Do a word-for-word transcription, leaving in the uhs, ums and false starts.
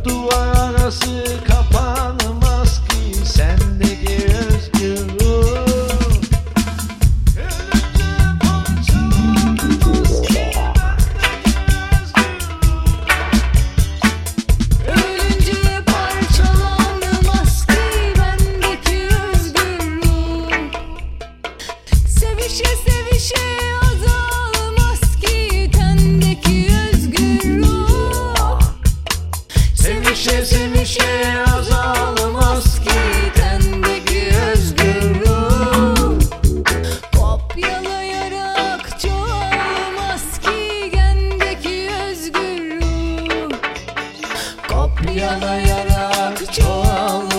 duvar arası kapanmaz ki sendeki özgür ruh. Ölünce parçalanmaz ki bendeki özgür ruh. Sevişe sevişe azalmaz ki tendeki özgür ruh. Sevişe sevişe azalmaz ki tendeki özgür ruh. Kopyalayarak çoğalmaz ki gendeki özgür ruh. Kopyalayarak çoğalmaz